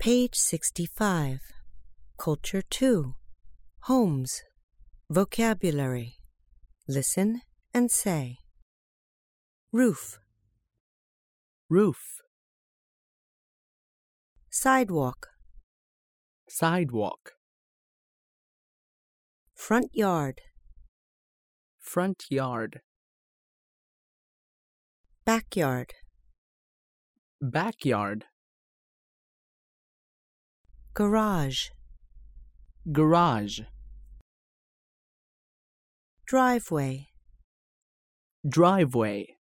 Page 65. Culture 2. Homes. Vocabulary. Listen and say. Roof. Roof. Sidewalk. Sidewalk. Front yard. Front yard. Backyard. Backyard. Garage. Garage. Driveway. Driveway.